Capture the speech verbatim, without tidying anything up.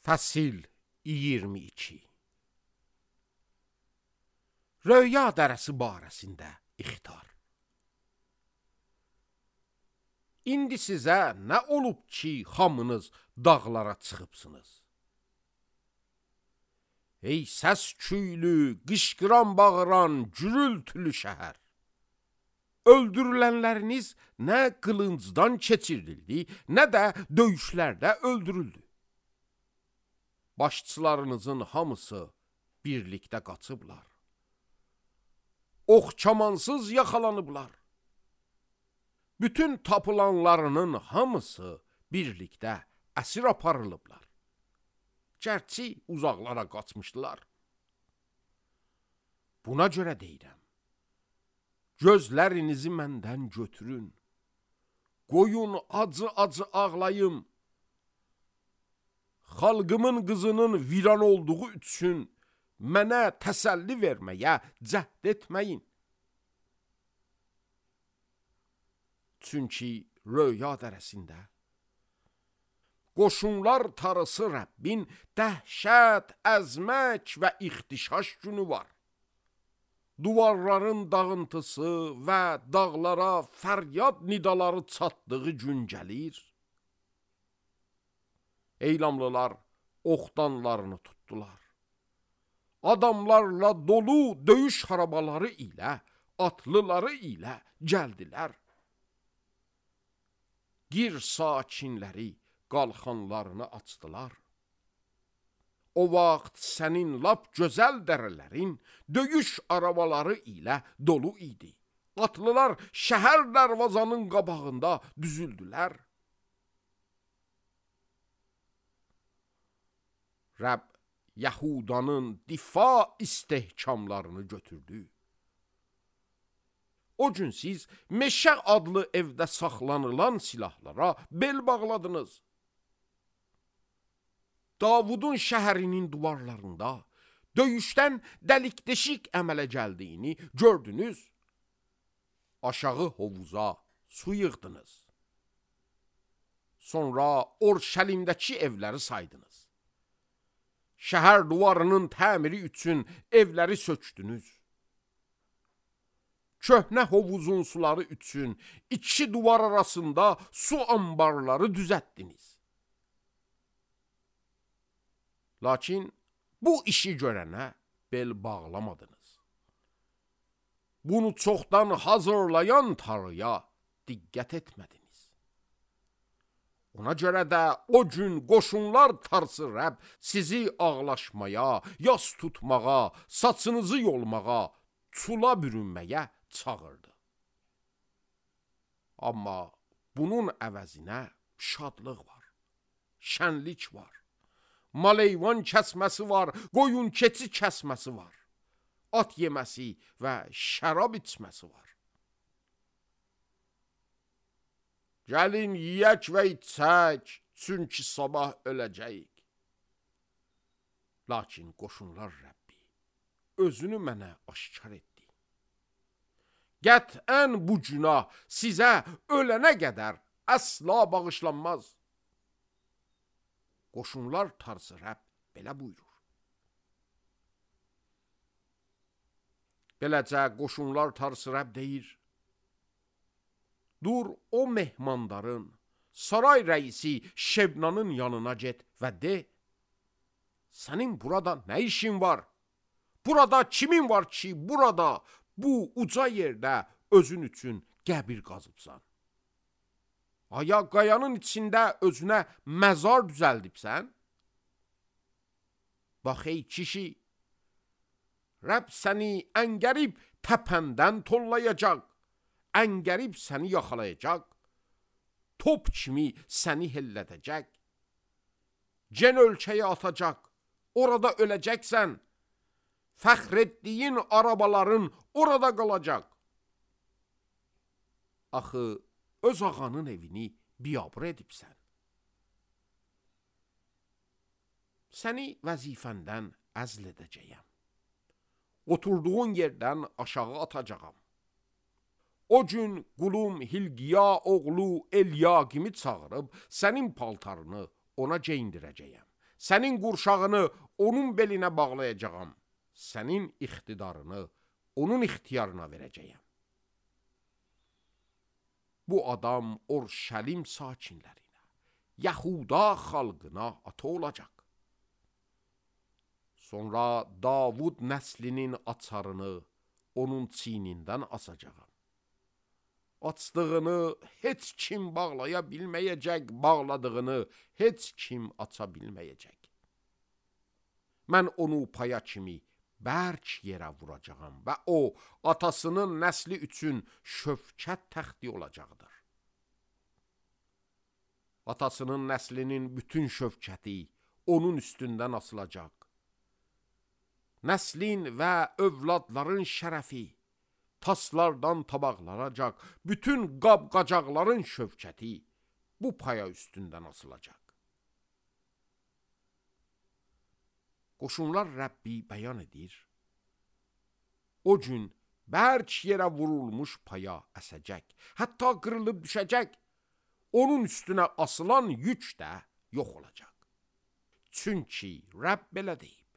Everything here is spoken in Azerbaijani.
Fəsil iyirmi iki. Röya dərəsi barəsində ixtar. İndi sizə nə olub ki, hamınız dağlara çıxıbsınız? Ey səs küylü, qışqıran bağıran, gürültülü şəhər! Öldürülənləriniz nə qılıncdan keçirildi, nə də döyüşlərdə öldürüldü. Başçılarınızın hamısı birlikdə qaçıblar. Oxçamansız yaxalanıblar. Bütün tapılanlarının hamısı birlikdə əsir aparılıblar. Gərçi uzaqlara qaçmışdılar. Buna görə deyirəm, gözlərinizi məndən götürün, qoyun acı-acı ağlayım. Xalqımın qızının viran olduğu üçün mənə təsəlli verməyə cəhd etməyin. Çünki röya dərəsində qoşunlar tarısı Rəbbin dəhşət, əzmək və ixtişaş günü var. Duvarların dağıntısı və dağlara fəryad nidaları çatdığı gün gəlir. Eylamlılar oxdanlarını tutdular. Adamlarla dolu döyüş xarabaları ilə, atlıları ilə gəldilər. Gir sakinləri qalxanlarını açdılar. O vaxt sənin lap gözəl dərələrin döyüş arabaları ilə dolu idi. Atlılar şəhər dərvazanın qabağında düzüldülər. Rəbb Yahudanın difa istehkamlarını götürdü. O gün siz Meşə adlı evdə saxlanılan silahlara bel bağladınız. Davudun şəhərinin duvarlarında döyüşdən dəlik-deşik əmələ gəldiyini gördünüz. Aşağı hovuza su yığdınız. Sonra Orşəlimdəki evləri saydınız. Şəhər duvarının təmiri üçün evləri sökdünüz. Köhnə hovuzun suları üçün iki duvar arasında su ambarları düzəltdiniz. Lakin bu işi görənə bel bağlamadınız. Bunu çoxdan hazırlayan Tanrıya diqqət etmədiniz. Ona görə də o gün qoşunlar tarısı Rəbb sizi ağlaşmaya, yas tutmağa, saçınızı yolmağa, çula bürünməyə çağırdı. Amma bunun əvəzinə şadlıq var, şənlik var, maleyvan kəsməsi var, qoyun keçi kəsməsi var, at yeməsi və şərab içməsi var. Gəlin yiyək və içək, çünki sabah öləcəyik. Lakin qoşunlar Rəbbi özünü mənə aşkar etdi. Qətən bu günah sizə ölənə qədər əsla bağışlanmaz. Qoşunlar tarısı Rəbb belə buyurur. Beləcə qoşunlar tarısı Rəbb deyir, dur o mehmandarın, saray rəisi Şebnanın yanına get və de, sənin burada nə işin var? Burada kimin var ki, burada bu uca yerdə özün üçün qəbir qazıbsan? Aya qayanın içində özünə məzar düzəldibsən? Bax ey kişi, Rəbb səni əngərib təpəndən tollayacaq, əngərib səni yaxalayacaq, top kimi səni hellədəcək, cen ölkəyə atacaq, orada öləcəksən, fəxr etdiyin arabaların orada qalacaq. Axı, öz ağanın evini biabır edibsən. Səni vəzifəndən əzl edəcəyəm. Oturduğun yerdən aşağı atacağam. O gün qulum Hilqiya oğlu Elyaqimi çağırıb sənin paltarını ona geyindirəcəyəm. Sənin qurşağını onun belinə bağlayacağam. Sənin iqtidarını onun ixtiyarına verəcəyəm. Bu adam Orşəlim sakinlərinə, Yahuda xalqına ata olacaq. Sonra Davud nəslinin açarını onun çiynindən asacağam. Açdığını heç kim bağlaya bilməyəcək, bağladığını heç kim aça bilməyəcək. Mən onu paya kimi bərk yerə vuracağam və o, atasının nəsli üçün şövkət təxti olacaqdır. Atasının nəslinin bütün şövkəti onun üstündən asılacaq. Nəslin və övladların şərəfi taslardan tabaqlanacaq, bütün qab-qacaqların şövkəti bu paya üstündən asılacaq. Qoşunlar Rəbbi bəyan edir. O gün bərk yerə vurulmuş paya əsəcək, hətta qırılıb düşəcək. Onun üstünə asılan yük də yox olacaq. Çünki Rəbb belə deyib.